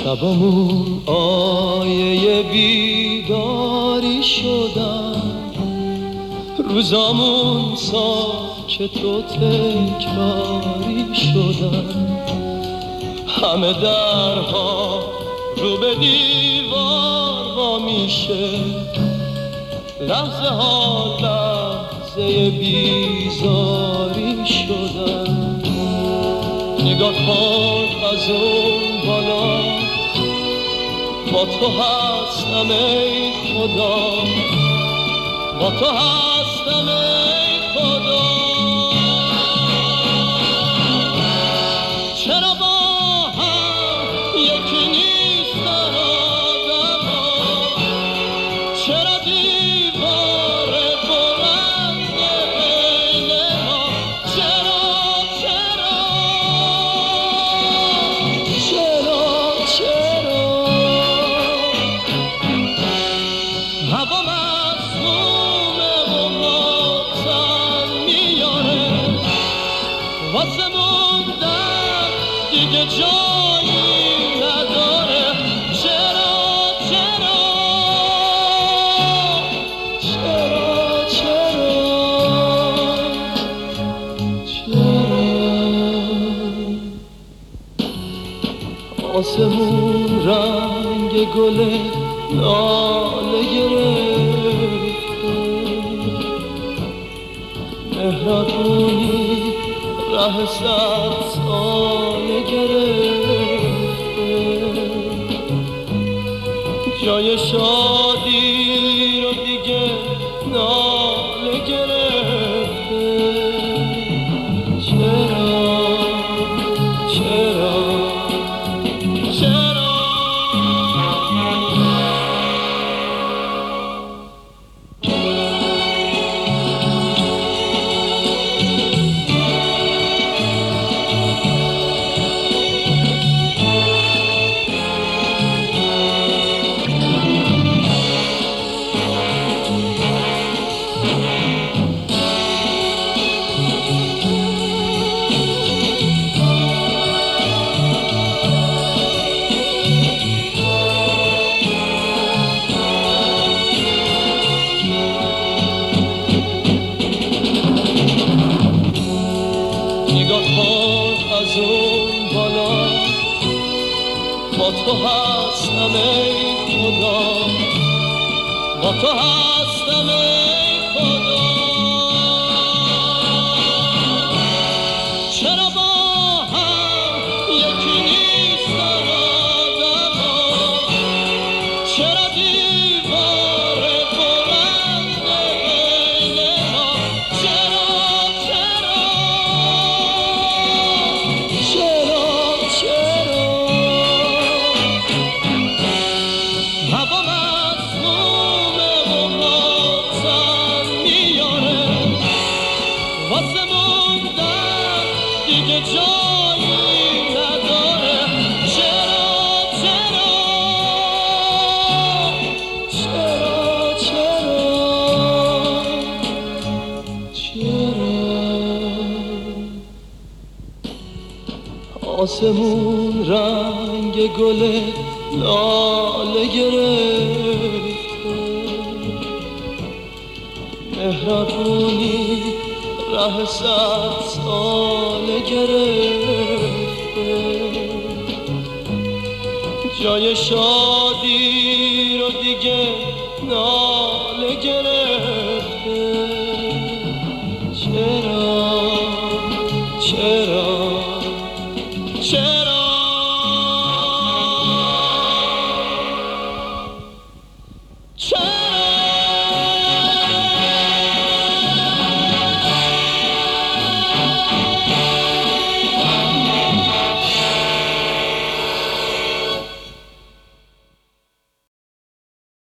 شبمون آیه بیداری شدن، روزامون ساکت و تکراری شدن، همه درها رو به دیوار وا میشه، لحظه ها لحظه بیزاری شدن. نگاه کن از اون بالا، با تو هستم ای خدا، با تو هستم ای خدا. چرا با هم یکی نیستن آدما، چرا دیوار بلند بین ما، چرا هوا مسمومه و ماتم میاره، واسه موندن دیگه جایی نداره. چرا آسمون رنگ گل لاله گرفته، مهربونی ره 100 ساله گرفته، جای شادی رو دیگه ناله گرفته. نگاه کن از اون بالا، با تو هستم ای خدا، با تو هستم ای خدا. چرا با هم یکی نیستن آدما، چرا دیوار بلند بین ما، هوا مسمومه و ماتم میاره، واسه موندن دیگه جایی نداره. آسمون رنگ گل لاله گرفته، مهربونی ره 100 ساله گرفته، جای شادی رو دیگه ناله گرفته. چرا